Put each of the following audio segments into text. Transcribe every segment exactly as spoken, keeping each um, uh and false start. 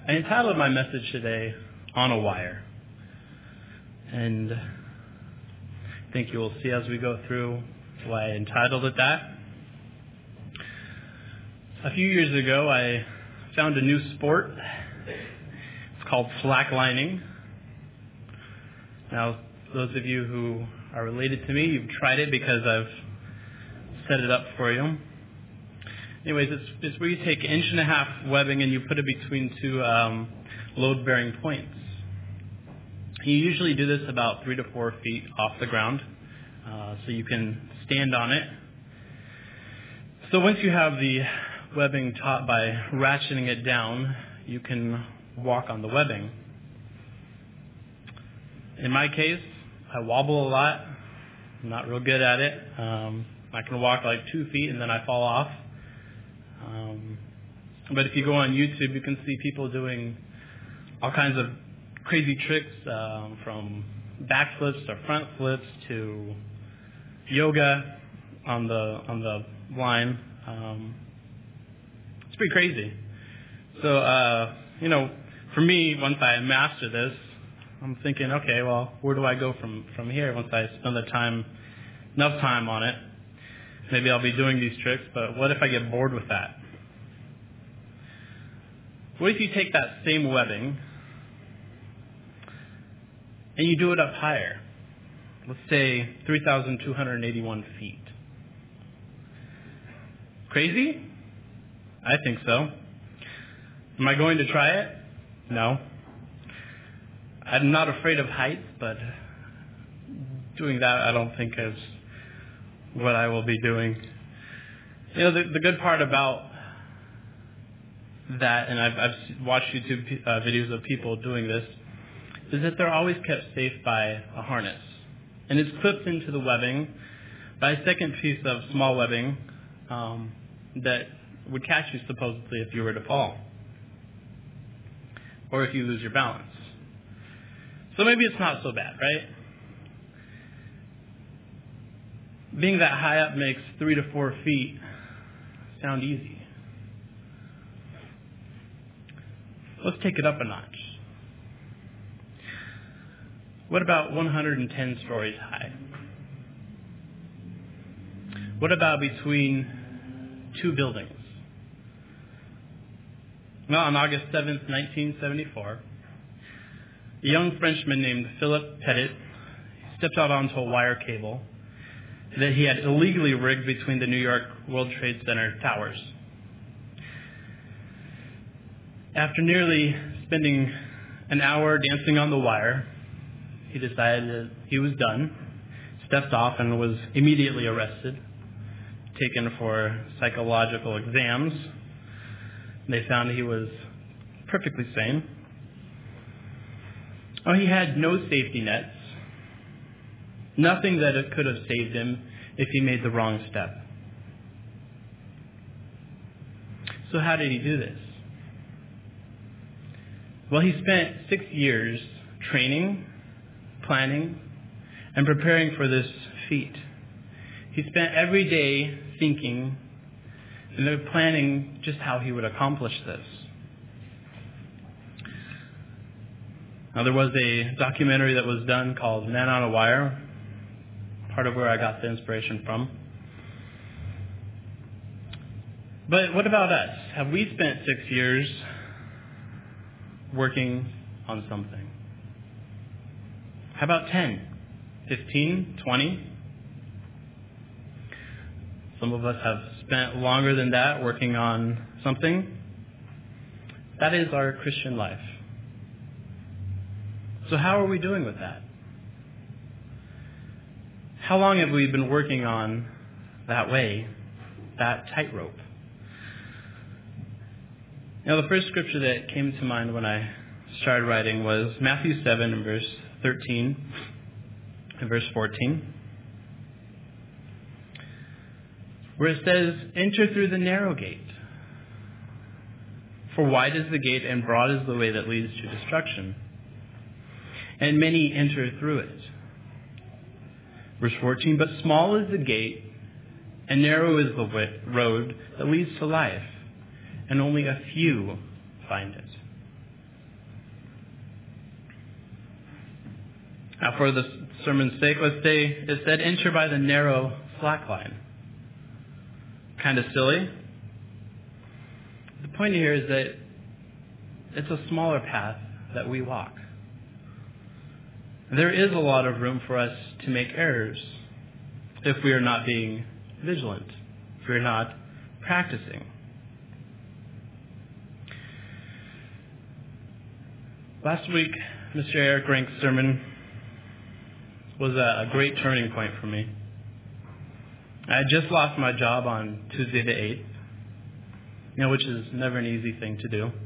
I entitled my message today, On a Wire. And I think you will see as we go through why I entitled it that. A few years ago, I found a new sport. It's called slacklining. Now, those of you who are related to me, you've tried it because I've set it up for you. Anyways, it's, it's where you take inch and a half webbing and you put it between two um, load-bearing points. You usually do this about three to four feet off the ground, uh, so you can stand on it. So once you have the webbing taut by ratcheting it down, you can walk on the webbing. In my case, I wobble a lot. I'm not real good at it. Um, I can walk like two feet and then I fall off. Um, but if you go on YouTube, you can see people doing all kinds of crazy tricks, um, from backflips to front flips to yoga on the on the line. Um, it's pretty crazy. So, uh, you know, for me, once I master this, I'm thinking, okay, well, where do I go from, from here once I spend the time, enough time on it? Maybe I'll be doing these tricks, but what if I get bored with that? What if you take that same webbing and you do it up higher? Let's say three thousand two hundred eighty-one feet. Crazy? I think so. Am I going to try it? No. I'm not afraid of heights, but doing that I don't think is what I will be doing. You know, the, the good part about that, and I've, I've watched YouTube uh, videos of people doing this, is that they're always kept safe by a harness. And it's clipped into the webbing by a second piece of small webbing um, that would catch you supposedly if you were to fall or if you lose your balance. So maybe it's not so bad, right? Being that high up makes three to four feet sound easy. Let's take it up a notch. What about one hundred ten stories high? What about between two buildings? Well, on August seventh, nineteen seventy-four, a young Frenchman named Philip Petit stepped out onto a wire cable that he had illegally rigged between the New York World Trade Center towers. After nearly spending an hour dancing on the wire, he decided that he was done, stepped off, and was immediately arrested, taken for psychological exams. They found he was perfectly sane. Oh, he had no safety nets, nothing that it could have saved him if he made the wrong step. So how did he do this? Well, he spent six years training, planning, and preparing for this feat. He spent every day thinking and planning just how he would accomplish this. Now, there was a documentary that was done called Man on a Wire, part of where I got the inspiration from. But what about us? Have we spent six years working on something? How about ten, fifteen, twenty? Some of us have spent longer than that working on something. That is our Christian life. So how are we doing with that? How long have we been working on that way, that tightrope? Now, the first scripture that came to mind when I started writing was Matthew seven and verse thirteen and verse fourteen, where it says, "Enter through the narrow gate. For wide is the gate and broad is the way that leads to destruction, and many enter through it." Verse fourteen, "But small is the gate and narrow is the road that leads to life, and only a few find it." Now, for the sermon's sake, let's say it said, enter by the narrow slack line. Kind of silly. The point here is that it's a smaller path that we walk. There is a lot of room for us to make errors if we are not being vigilant, if we are not practicing. Last week, Mister Eric Rank's sermon was a, a great turning point for me. I had just lost my job on Tuesday the eighth, you know, which is never an easy thing to do.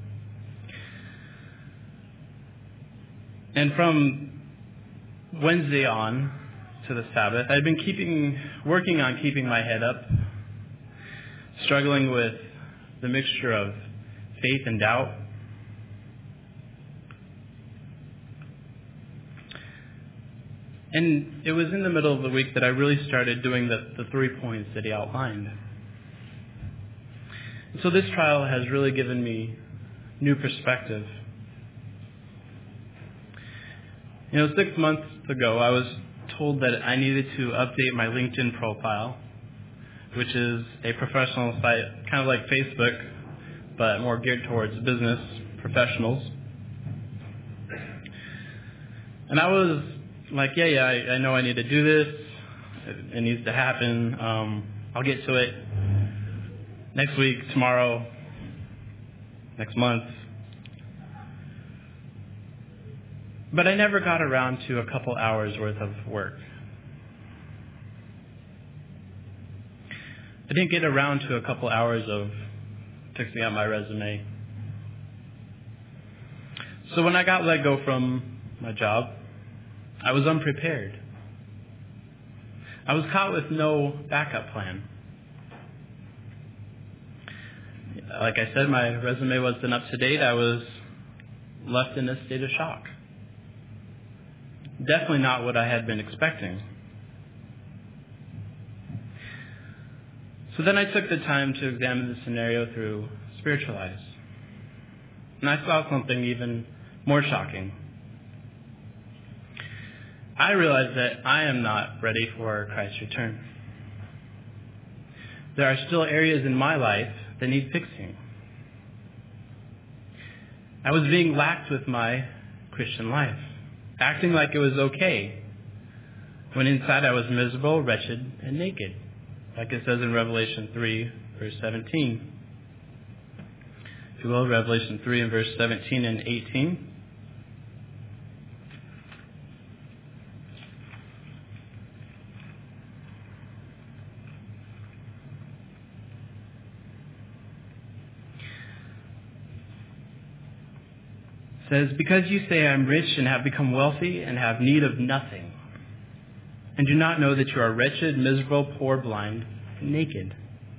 And from Wednesday on to the Sabbath, I'd been keeping, working on keeping my head up, struggling with the mixture of faith and doubt. And it was in the middle of the week that I really started doing the, the three points that he outlined. So this trial has really given me new perspective. You know, six months ago, I was told that I needed to update my LinkedIn profile, which is a professional site, kind of like Facebook, but more geared towards business professionals. And I was like, yeah, yeah, I, I know I need to do this. It, it needs to happen. Um, I'll get to it next week, tomorrow, next month. But I never got around to a couple hours worth of work. I didn't get around to a couple hours of fixing out my resume. So when I got let go from my job, I was unprepared. I was caught with no backup plan. Like I said, my resume wasn't up to date. I was left in a state of shock. Definitely not what I had been expecting. So then I took the time to examine the scenario through spiritual eyes. And I saw something even more shocking. I realized that I am not ready for Christ's return. There are still areas in my life that need fixing. I was being lax with my Christian life, acting like it was okay, when inside I was miserable, wretched, and naked, like it says in Revelation three, verse seventeen. If you will, Revelation three and verse seventeen and eighteen. Says, because you say I am rich and have become wealthy and have need of nothing, and do not know that you are wretched, miserable, poor, blind, and naked.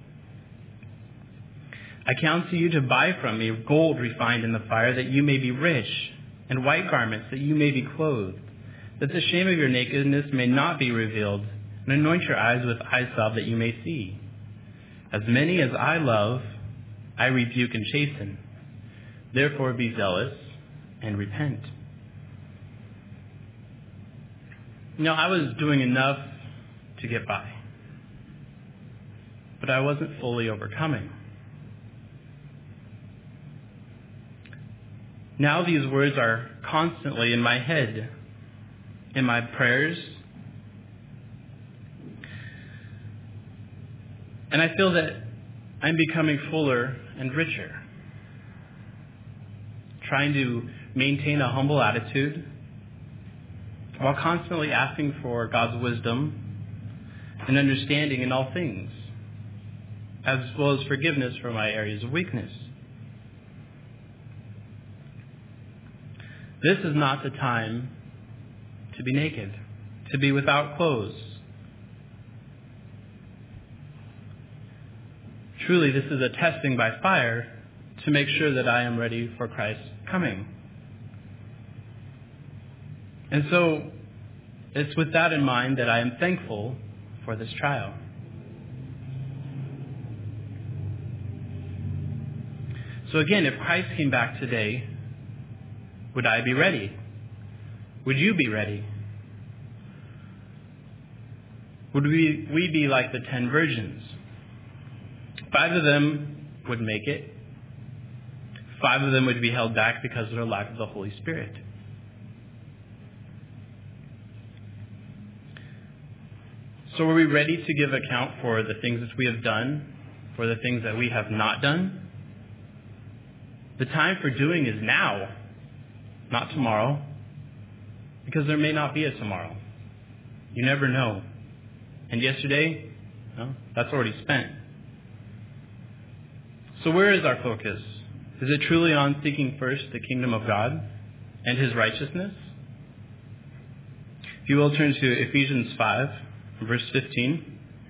I counsel you to buy from me gold refined in the fire, that you may be rich, and white garments, that you may be clothed, that the shame of your nakedness may not be revealed, and anoint your eyes with eye salve, that you may see. As many as I love, I rebuke and chasten. Therefore be zealous and repent. You know, I was doing enough to get by, but I wasn't fully overcoming. Now these words are constantly in my head, in my prayers, and I feel that I'm becoming fuller and richer, trying to maintain a humble attitude while constantly asking for God's wisdom and understanding in all things, as well as forgiveness for my areas of weakness. This is not the time to be naked, to be without clothes. Truly, this is a testing by fire to make sure that I am ready for Christ's coming. And so, it's with that in mind that I am thankful for this trial. So again, if Christ came back today, would I be ready? Would you be ready? would we, we be like the ten virgins? Five of them would make it. Five of them would be held back because of their lack of the Holy Spirit. So are we ready to give account for the things that we have done, for the things that we have not done? The time for doing is now, not tomorrow, because there may not be a tomorrow. You never know. And yesterday, no, that's already spent. So where is our focus? Is it truly on seeking first the kingdom of God and his righteousness? If you will, turn to Ephesians five, verse fifteen.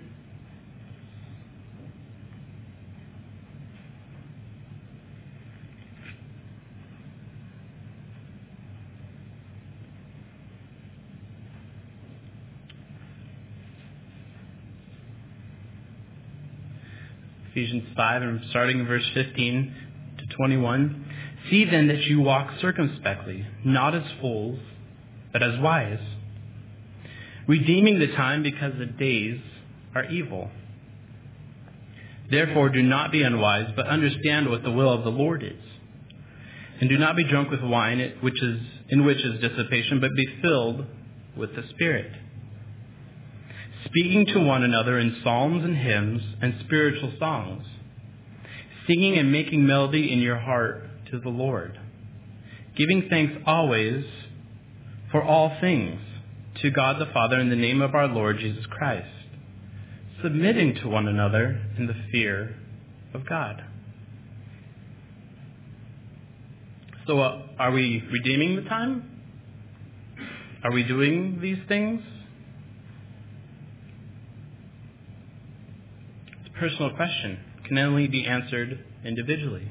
Ephesians five, and starting in verse fifteen to twenty-one. See then that you walk circumspectly, not as fools, but as wise, redeeming the time because the days are evil. Therefore do not be unwise, but understand what the will of the Lord is. And do not be drunk with wine, which is in which is dissipation, but be filled with the Spirit, speaking to one another in psalms and hymns and spiritual songs, singing and making melody in your heart to the Lord, giving thanks always for all things to God the Father in the name of our Lord Jesus Christ, submitting to one another in the fear of God. So uh, are we redeeming the time? Are we doing these things? It's a personal question. It can only be answered individually.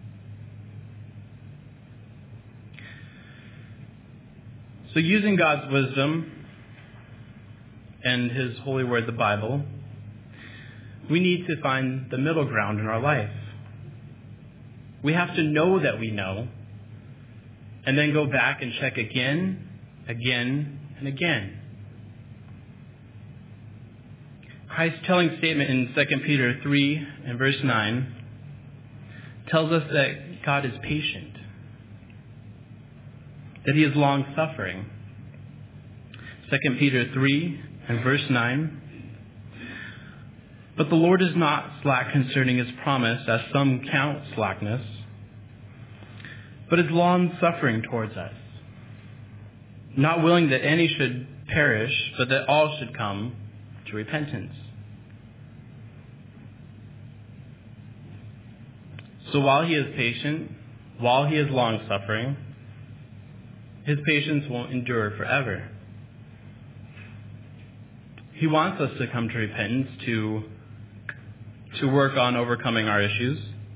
So using God's wisdom and his holy word, the Bible, we need to find the middle ground in our life. We have to know that we know, and then go back and check again, again, and again. Christ's telling statement in Second Peter three and verse nine tells us that God is patient, that he is long-suffering. Second Peter three and verse nine. But the Lord is not slack concerning his promise, as some count slackness, but is long-suffering towards us, not willing that any should perish, but that all should come to repentance. So while he is patient, while he is long-suffering, his patience won't endure forever. He wants us to come to repentance, to, to work on overcoming our issues.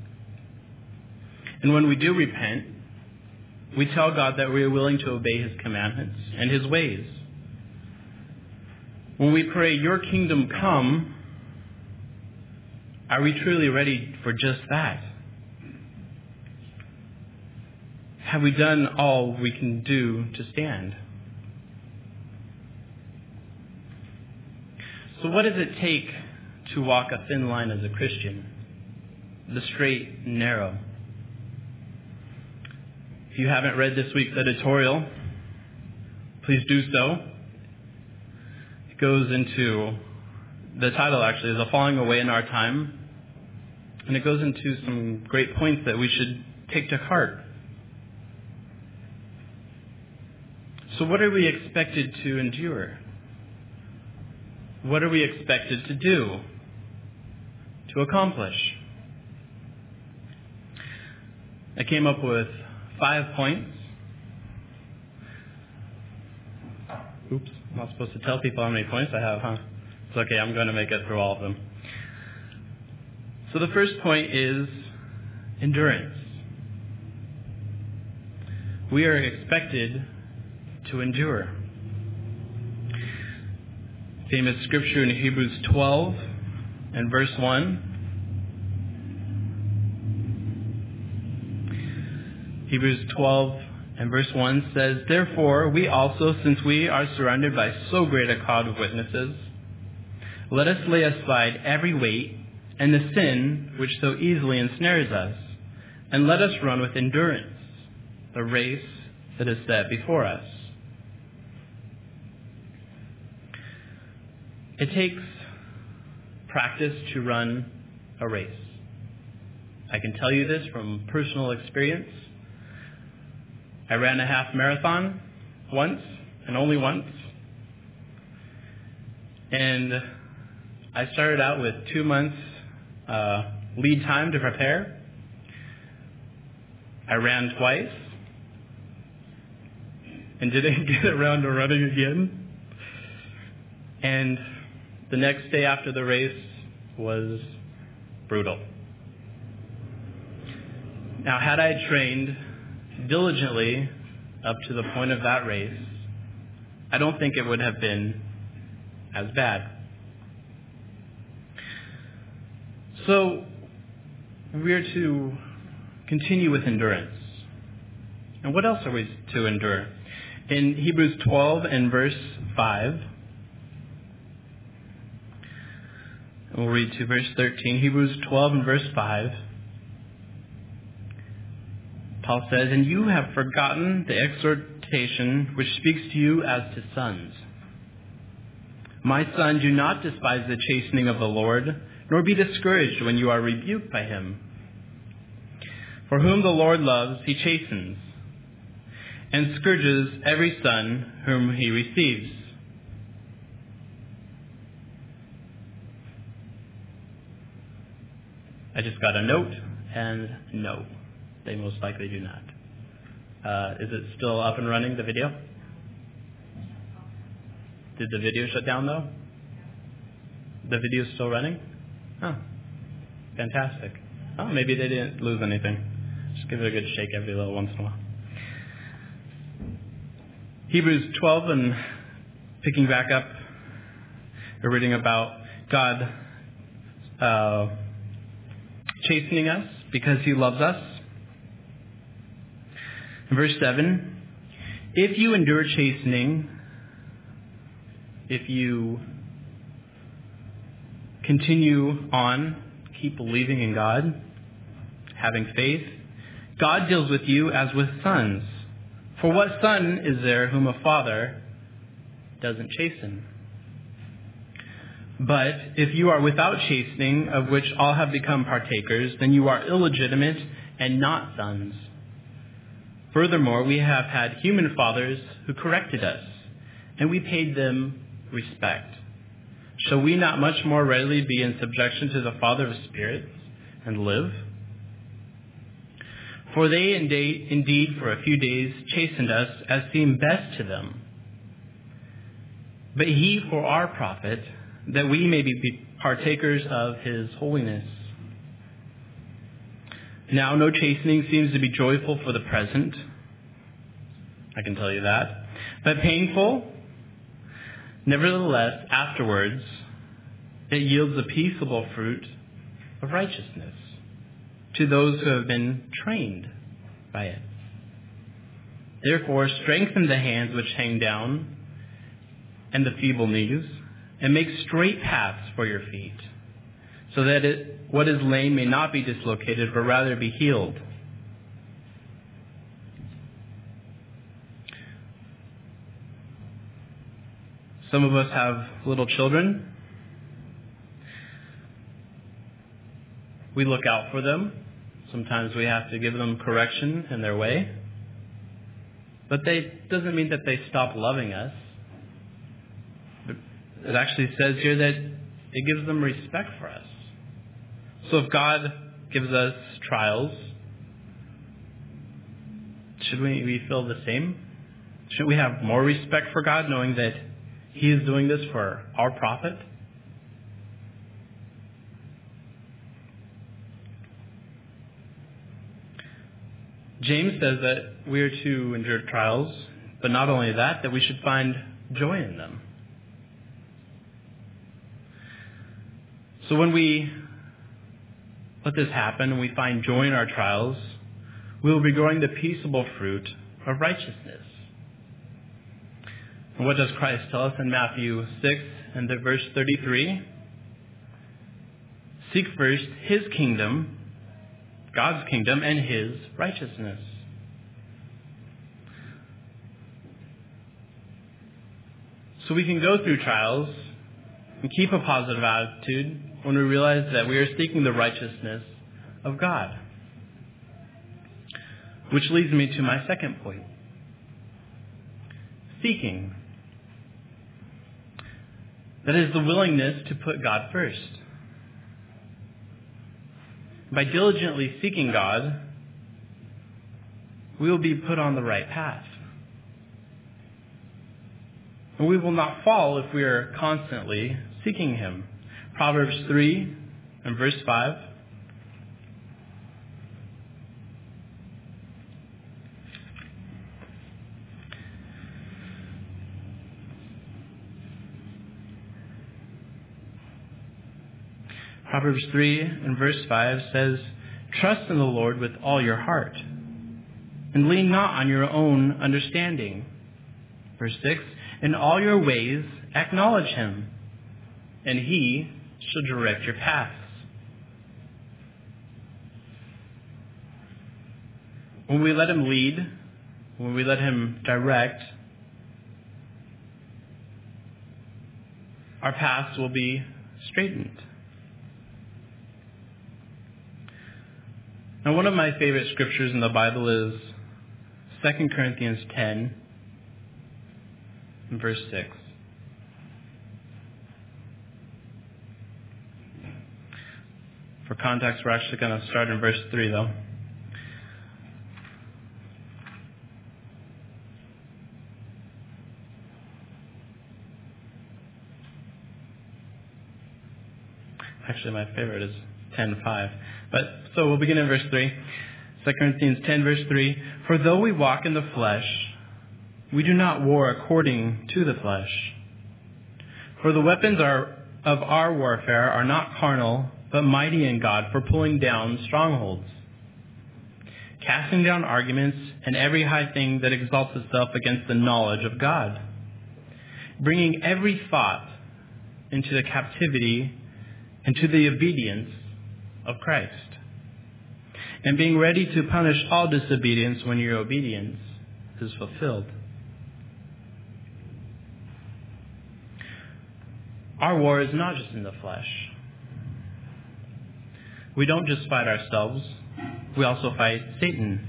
And when we do repent, we tell God that we are willing to obey his commandments and his ways. When we pray, your kingdom come, are we truly ready for just that? Have we done all we can do to stand? So what does it take to walk a thin line as a Christian? The straight and narrow. If you haven't read this week's editorial, please do so. It goes into, the title actually is A Falling Away in Our Time, and it goes into some great points that we should take to heart. So what are we expected to endure? What are we expected to do, to accomplish? I came up with five points. Oops, I'm not supposed to tell people how many points I have, huh? It's okay, I'm going to make it through all of them. So the first point is endurance. We are expected to endure. Famous scripture in Hebrews twelve and verse one. Hebrews twelve and verse one says, Therefore we also, since we are surrounded by so great a cloud of witnesses, let us lay aside every weight and the sin which so easily ensnares us, and let us run with endurance the race that is set before us. It takes practice to run a race. I can tell you this from personal experience. I ran a half marathon once, and only once. And I started out with two months uh, lead time to prepare. I ran twice and didn't get around to running again. And the next day after the race was brutal. Now, had I trained diligently up to the point of that race, I don't think it would have been as bad. So, we're to continue with endurance. And what else are we to endure? In Hebrews twelve and verse five, we'll read to verse thirteen. Hebrews twelve and verse five. Paul says, "And you have forgotten the exhortation which speaks to you as to sons. My son, do not despise the chastening of the Lord, nor be discouraged when you are rebuked by him. For whom the Lord loves, he chastens, and scourges every son whom he receives." I just got a note, and no, they most likely do not. Uh, is it still up and running, the video? Did the video shut down, though? The video's still running? Oh, fantastic. Oh, maybe they didn't lose anything. Just give it a good shake every little once in a while. Hebrews twelve, and picking back up, we're reading about God uh, chastening us because he loves us. In verse seven, if you endure chastening, if you continue on, keep believing in God, having faith, God deals with you as with sons. For what son is there whom a father doesn't chasten? But if you are without chastening, of which all have become partakers, then you are illegitimate and not sons. Furthermore, we have had human fathers who corrected us, and we paid them respect. Shall we not much more readily be in subjection to the Father of spirits and live? For they indeed, indeed for a few days chastened us as seemed best to them. But he for our profit, that we may be partakers of his holiness. Now no chastening seems to be joyful for the present, I can tell you that, but painful. Nevertheless, afterwards, it yields the peaceable fruit of righteousness to those who have been trained by it. Therefore, strengthen the hands which hang down and the feeble knees, and make straight paths for your feet, so that it, what is lame may not be dislocated, but rather be healed. Some of us have little children. We look out for them. Sometimes we have to give them correction in their way. But that doesn't mean that they stop loving us. It actually says here that it gives them respect for us. So if God gives us trials, should we, we feel the same? Should we have more respect for God, knowing that he is doing this for our profit? James says that we are to endure trials, but not only that, that we should find joy in them. So when we let this happen and we find joy in our trials, we will be growing the peaceable fruit of righteousness. And what does Christ tell us in Matthew six and the verse thirty-three? Seek first his kingdom, God's kingdom, and his righteousness. So we can go through trials and keep a positive attitude when we realize that we are seeking the righteousness of God. Which leads me to my second point. Seeking. That is the willingness to put God first. By diligently seeking God, we will be put on the right path. And we will not fall if we are constantly seeking him. Proverbs three and verse five. Proverbs three and verse five says, "Trust in the Lord with all your heart, and lean not on your own understanding." Verse six, "In all your ways acknowledge him, and he shall direct your paths." When we let him lead, when we let him direct, our paths will be straightened. Now, one of my favorite scriptures in the Bible is Second Corinthians ten, verse six. For context, we're actually going to start in verse three, though. Actually, my favorite is ten five. But so we'll begin in verse three. Second Corinthians ten, verse three. "For though we walk in the flesh, we do not war according to the flesh. For the weapons are, of our warfare are not carnal, but mighty in God for pulling down strongholds, casting down arguments and every high thing that exalts itself against the knowledge of God, bringing every thought into the captivity and to the obedience of Christ, and being ready to punish all disobedience when your obedience is fulfilled." Our war is not just in the flesh. We don't just fight ourselves, we also fight Satan.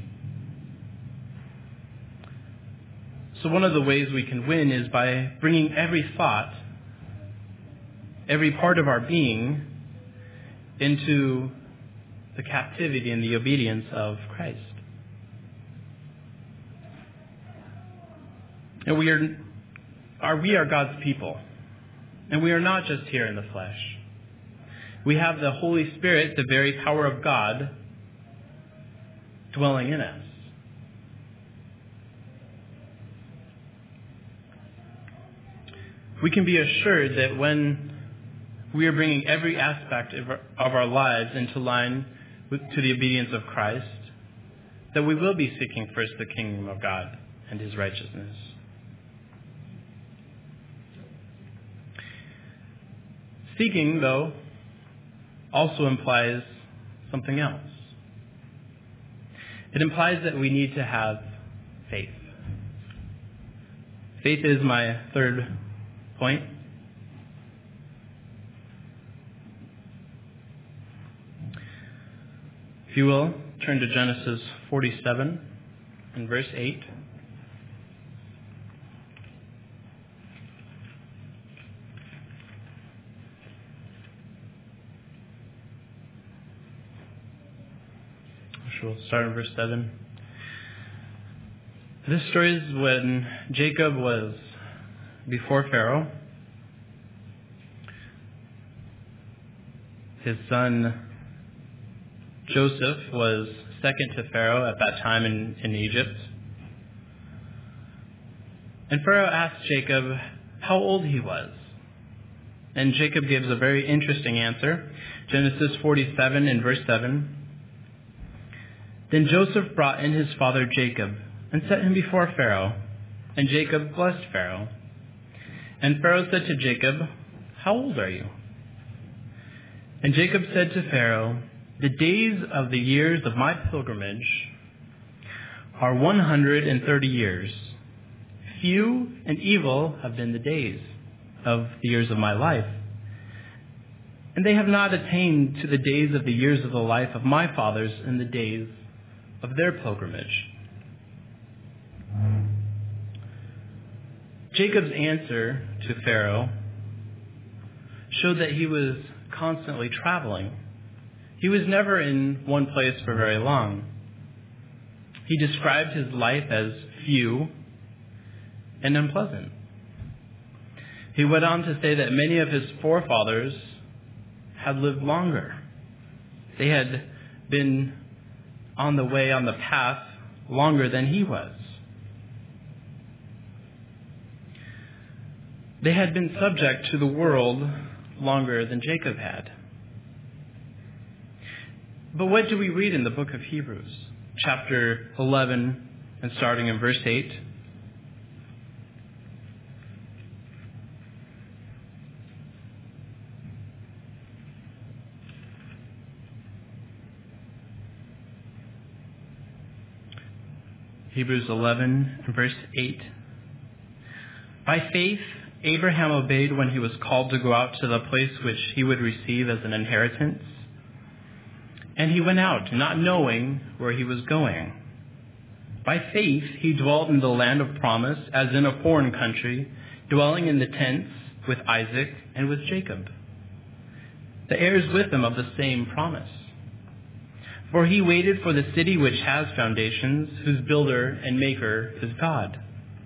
So one of the ways we can win is by bringing every thought, every part of our being, into the captivity and the obedience of Christ. And we are, are we are God's people. And we are not just here in the flesh. We have the Holy Spirit, the very power of God, dwelling in us. We can be assured that when we are bringing every aspect of our, of our lives into line with, to the obedience of Christ, that we will be seeking first the kingdom of God and his righteousness. Seeking, though, also implies something else. It implies that we need to have faith. Faith is my third point. If you will, turn to Genesis forty-seven and verse eight. We'll start in verse seven. This story is when Jacob was before Pharaoh. His son Joseph was second to Pharaoh at that time in, in Egypt. And Pharaoh asked Jacob how old he was. And Jacob gives a very interesting answer. Genesis forty-seven and verse seven. "Then Joseph brought in his father Jacob and set him before Pharaoh. And Jacob blessed Pharaoh. And Pharaoh said to Jacob, 'How old are you?' And Jacob said to Pharaoh, the days of the years of my pilgrimage are one hundred and thirty years. Few and evil have been the days of the years of my life, and they have not attained to the days of the years of the life of my fathers in the days of their pilgrimage. Jacob's answer to Pharaoh showed that he was constantly traveling. He was never in one place for very long. He described his life as few and unpleasant. He went on to say that many of his forefathers had lived longer. They had been on the way, on the path, longer than he was. They had been subject to the world longer than Jacob had. But what do we read in the book of Hebrews, chapter eleven, and starting in verse eight? Hebrews eleven and verse eight. By faith, Abraham obeyed when he was called to go out to the place which he would receive as an inheritance. And he went out, not knowing where he was going. By faith, he dwelt in the land of promise, as in a foreign country, dwelling in the tents with Isaac and with Jacob, the heirs with him of the same promise. For he waited for the city which has foundations, whose builder and maker is God.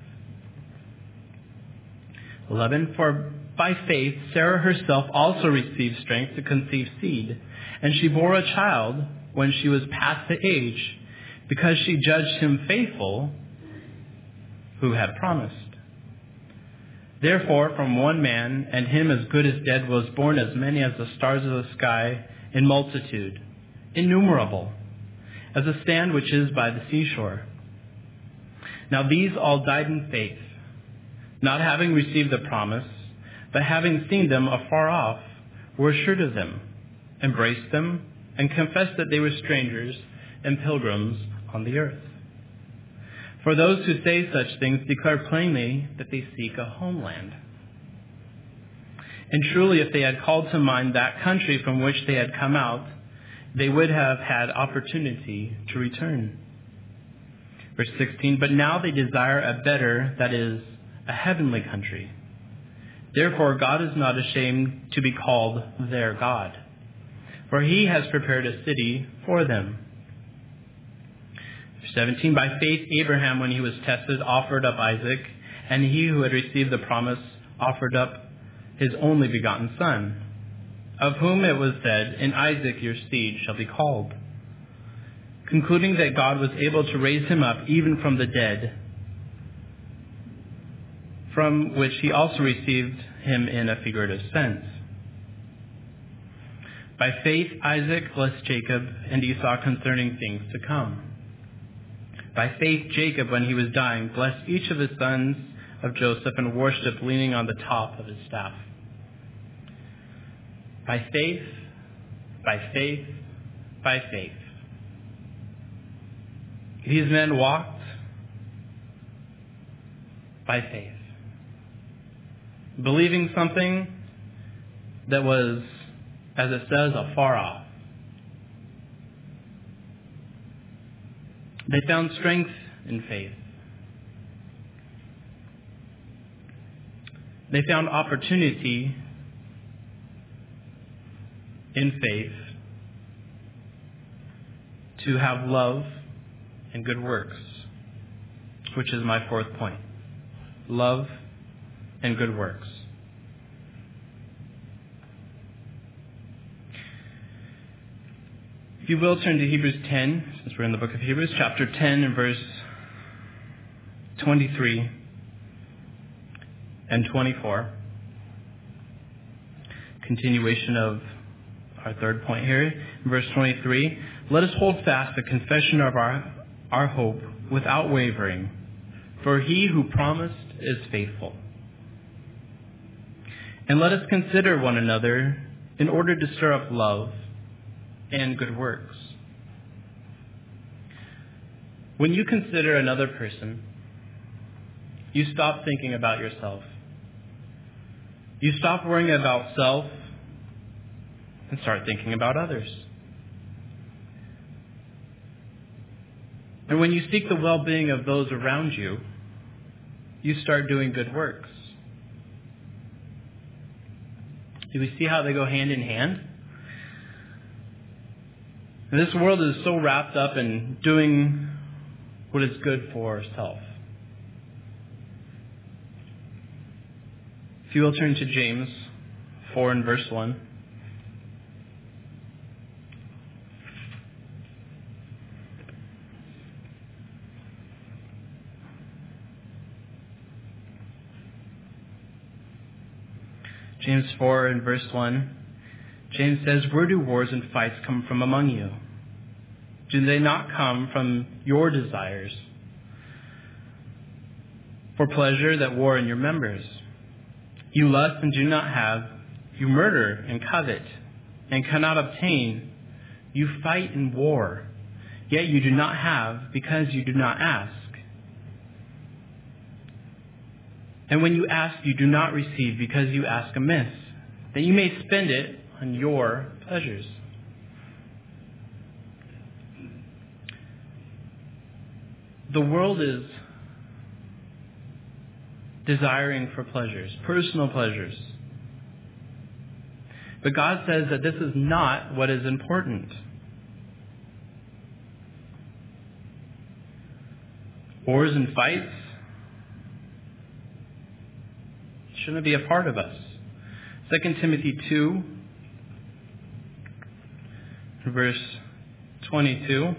eleven. For by faith Sarah herself also received strength to conceive seed, and she bore a child when she was past the age, because she judged him faithful who had promised. Therefore, from one man, and him as good as dead, was born as many as the stars of the sky in multitude, innumerable, as the sand which is by the seashore. Now these all died in faith, not having received the promise, but having seen them afar off, were assured of them, embraced them, and confessed that they were strangers and pilgrims on the earth. For those who say such things declare plainly that they seek a homeland. And truly, if they had called to mind that country from which they had come out, they would have had opportunity to return. Verse sixteen, but now they desire a better, that is, a heavenly country. Therefore, God is not ashamed to be called their God, for he has prepared a city for them. Verse seventeen, by faith Abraham, when he was tested, offered up Isaac, and he who had received the promise offered up his only begotten son, of whom it was said, in Isaac your seed shall be called, concluding that God was able to raise him up even from the dead, from which he also received him in a figurative sense. By faith Isaac blessed Jacob and Esau concerning things to come. By faith Jacob, when he was dying, blessed each of his sons of Joseph and worshipped, leaning on the top of his staff. By faith, by faith, by faith, these men walked by faith, believing something that was, as it says, afar off. They found strength in faith. They found opportunity in faith to have love and good works, which is my fourth point. Love and good works. If you will, turn to Hebrews ten, since we're in the book of Hebrews, chapter ten and verse twenty-three and twenty-four. Continuation of our third point here. In verse twenty-three, let us hold fast the confession of our, our hope without wavering, for he who promised is faithful. And let us consider one another in order to stir up love and good works. When you consider another person, you stop thinking about yourself. You stop worrying about self and start thinking about others. And when you seek the well-being of those around you, you start doing good works. Do we see how they go hand in hand? And this world is so wrapped up in doing what is good for self. If you will turn to James four and verse one. James four and verse one. James says, "Where do wars and fights come from among you? Do they not come from your desires for pleasure that war in your members? You lust and do not have. You murder and covet and cannot obtain. You fight and war, yet you do not have because you do not ask. And when you ask, you do not receive because you ask amiss, that you may spend it on your pleasures." The world is desiring for pleasures, personal pleasures. But God says that this is not what is important. Wars and fights shouldn't be a part of us. Second Timothy two, verse twenty-two.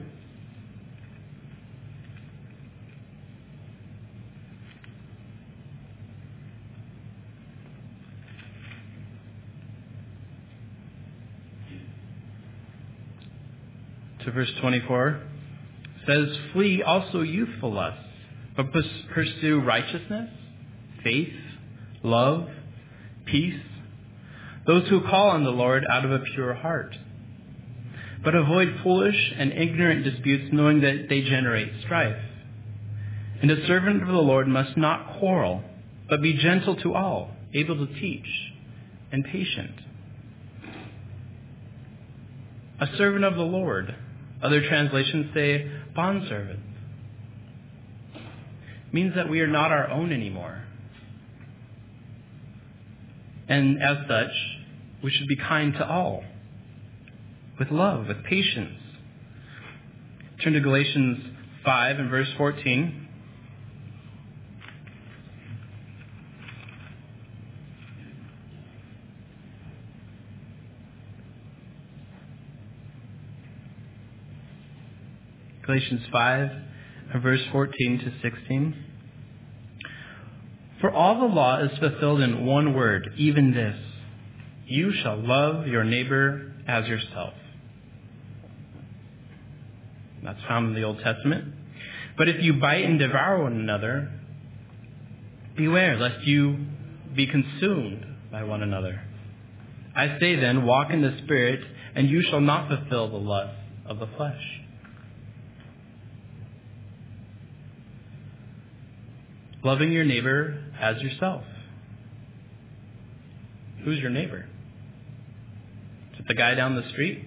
To verse twenty-four, says, "Flee also youthful lusts, but pursue righteousness, faith, love, peace, those who call on the Lord out of a pure heart. But avoid foolish and ignorant disputes, knowing that they generate strife. And a servant of the Lord must not quarrel, but be gentle to all, able to teach, and patient." A servant of the Lord. Other translations say bondservant. Means that we are not our own anymore. And as such, we should be kind to all, with love, with patience. Turn to Galatians five and verse fourteen. Galatians five, verse fourteen to sixteen. "For all the law is fulfilled in one word, even this: you shall love your neighbor as yourself." That's found in the Old Testament. "But if you bite and devour one another, beware lest you be consumed by one another. I say then, walk in the Spirit, and you shall not fulfill the lust of the flesh." Loving your neighbor as yourself. Who's your neighbor? Is it the guy down the street?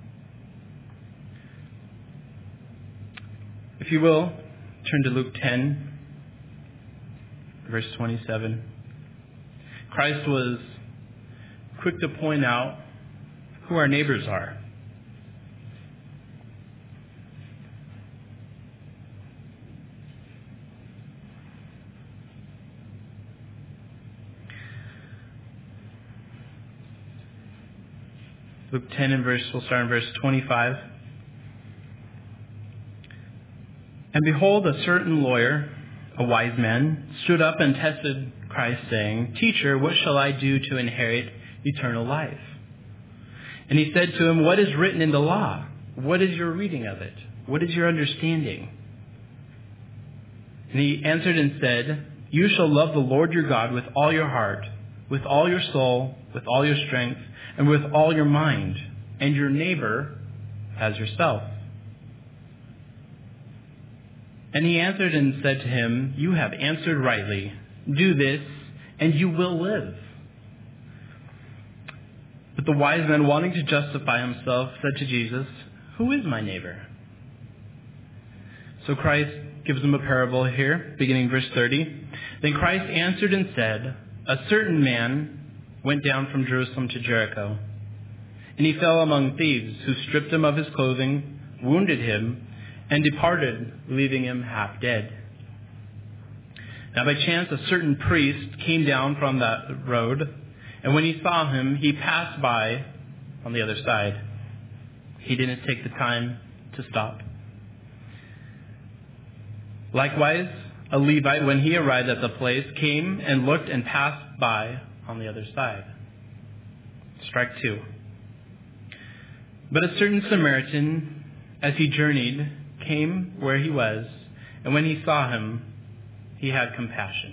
If you will, turn to Luke ten, verse twenty-seven. Christ was quick to point out who our neighbors are. Luke ten and verse, we'll start in verse twenty-five. "And behold, a certain lawyer, a wise man, stood up and tested Christ, saying, 'Teacher, what shall I do to inherit eternal life?' And he said to him, 'What is written in the law? What is your reading of it? What is your understanding?' And he answered and said, 'You shall love the Lord your God with all your heart, with all your soul, with all your strength, and with all your mind, and your neighbor as yourself." And he answered and said to him, "You have answered rightly. Do this, and you will live." But the wise man, wanting to justify himself, said to Jesus, "Who is my neighbor?" So Christ gives him a parable here, beginning verse thirty. "Then Christ answered and said, A certain man went down from Jerusalem to Jericho, and he fell among thieves, who stripped him of his clothing, wounded him, and departed, leaving him half dead. Now by chance a certain priest came down from that road, and when he saw him, he passed by on the other side. He didn't take the time to stop. Likewise, a Levite, when he arrived at the place, came and looked and passed by on the other side." Strike two. "But a certain Samaritan, as he journeyed, came where he was, and when he saw him, he had compassion."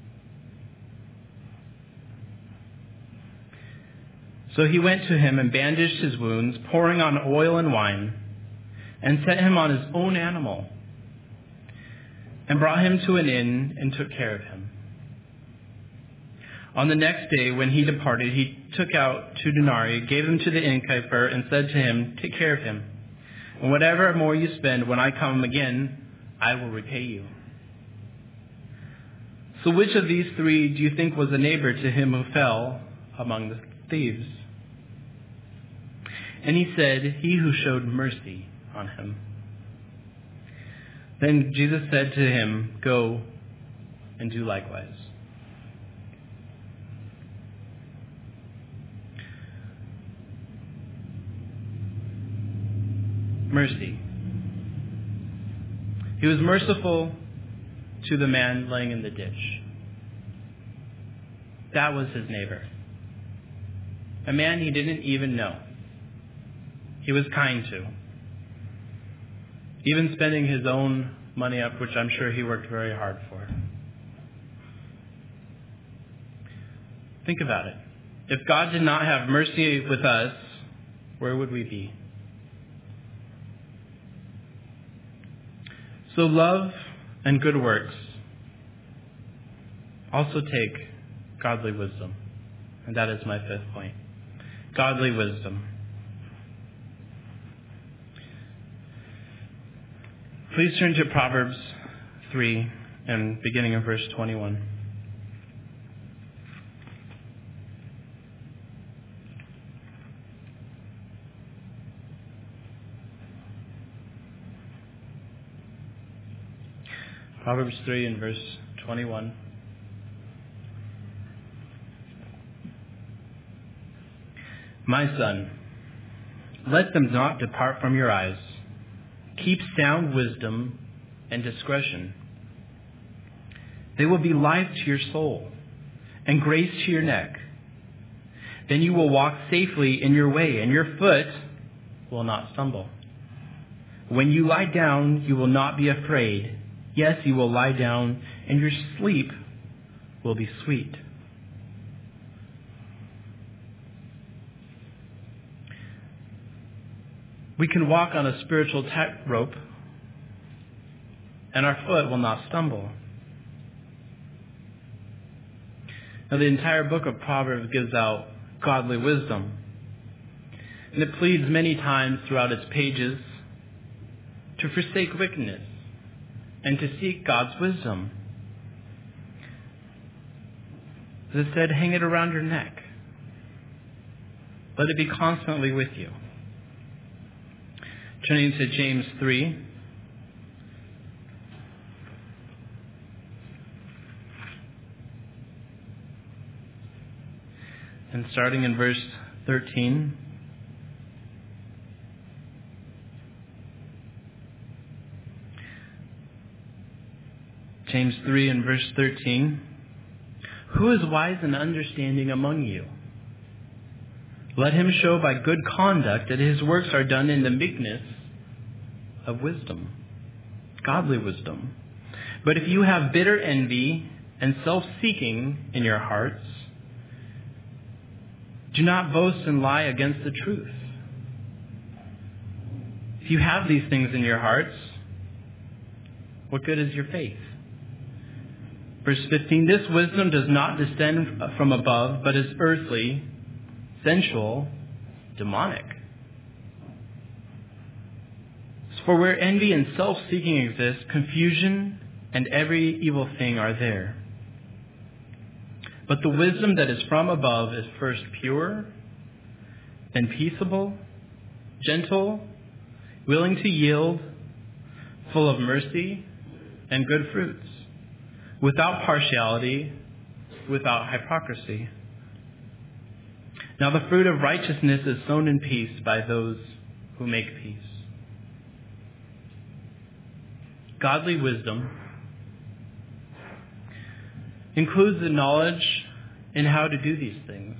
So he went to him and bandaged his wounds, pouring on oil and wine, and set him on his own animal, and brought him to an inn and took care of him. On the next day, when he departed, he took out two denarii, gave them to the innkeeper, and said to him, "Take care of him, and whatever more you spend, when I come again, I will repay you." So which of these three do you think was a neighbor to him who fell among the thieves? And he said, "He who showed mercy on him." Then Jesus said to him, "Go and do likewise." Mercy. He was merciful to the man laying in the ditch. That was his neighbor. A man he didn't even know. He was kind to. Even spending his own money up, which I'm sure he worked very hard for. Think about it. If God did not have mercy with us, where would we be? So love and good works also take godly wisdom. And that is my fifth point. Godly wisdom. Please turn to Proverbs three and beginning of verse twenty-one. Proverbs three and verse twenty-one. "My son, let them not depart from your eyes. Keep sound wisdom and discretion. They will be life to your soul and grace to your neck. Then you will walk safely in your way, and your foot will not stumble. When you lie down, you will not be afraid. Yes, you will lie down, and your sleep will be sweet." We can walk on a spiritual tightrope, and our foot will not stumble. Now, the entire book of Proverbs gives out godly wisdom, and it pleads many times throughout its pages to forsake wickedness and to seek God's wisdom. As it said, hang it around your neck. Let it be constantly with you. Turning to James three. And starting in verse thirteen. James three and verse thirteen. "Who is wise and understanding among you? Let him show by good conduct that his works are done in the meekness of wisdom," godly wisdom. "But if you have bitter envy and self-seeking in your hearts, Do not boast and lie against the truth. If you have these things in your hearts, what good is your faith? Verse fifteen, this wisdom does not descend from above, but is earthly, sensual, demonic. For where envy and self-seeking exist, confusion and every evil thing are there. But the wisdom that is from above is first pure, then peaceable, gentle, willing to yield, full of mercy and good fruits, without partiality, without hypocrisy. Now the fruit of righteousness is sown in peace by those who make peace. Godly wisdom includes the knowledge in how to do these things.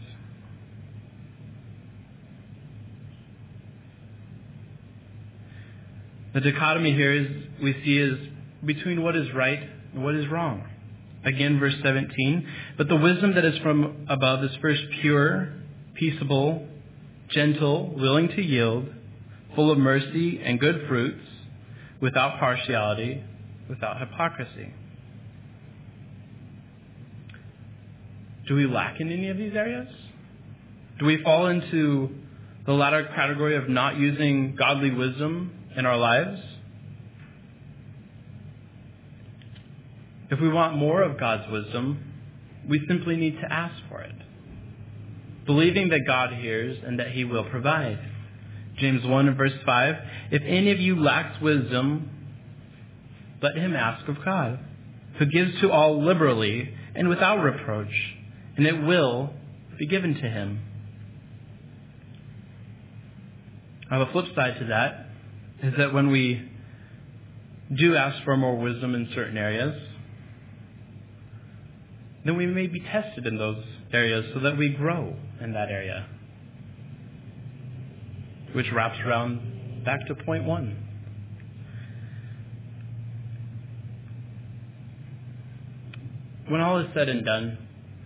The dichotomy here is we see is between what is right and what is wrong. Again, verse seventeen, but the wisdom that is from above is first pure, peaceable, gentle, willing to yield, full of mercy and good fruits, without partiality, without hypocrisy. Do we lack in any of these areas? Do we fall into the latter category of not using godly wisdom in our lives? If we want more of God's wisdom, we simply need to ask for it, believing that God hears and that He will provide. James one and verse five, if any of you lacks wisdom, let him ask of God, who gives to all liberally and without reproach, and it will be given to him. Now the flip side to that is that when we do ask for more wisdom in certain areas, then we may be tested in those areas so that we grow in that area. Which wraps around back to point one. When all is said and done,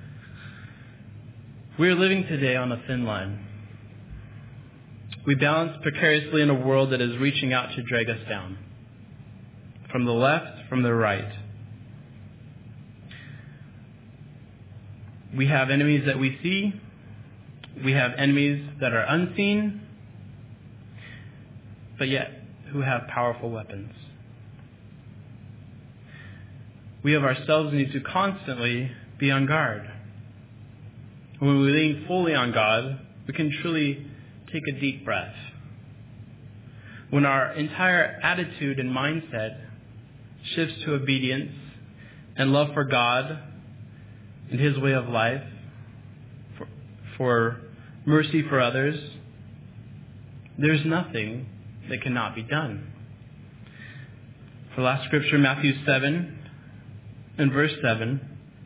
we are living today on a thin line. We balance precariously in a world that is reaching out to drag us down. From the left, from the right. We have enemies that we see. We have enemies that are unseen, but yet who have powerful weapons. We of ourselves need to constantly be on guard. When we lean fully on God, we can truly take a deep breath. When our entire attitude and mindset shifts to obedience and love for God and His way of life, for, for mercy for others, there's nothing that cannot be done. For last scripture, Matthew seven and verse seven.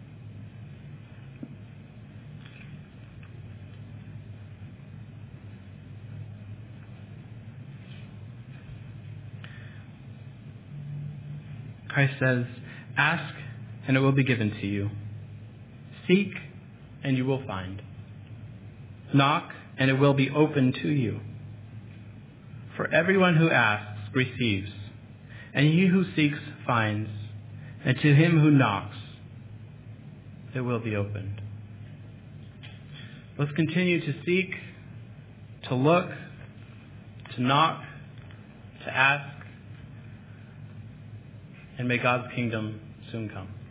Christ says, ask and it will be given to you. Seek and you will find. Knock and it will be opened to you. For everyone who asks receives, and he who seeks finds, and to him who knocks it will be opened. Let's continue to seek, to look, to knock, to ask, and may God's kingdom soon come.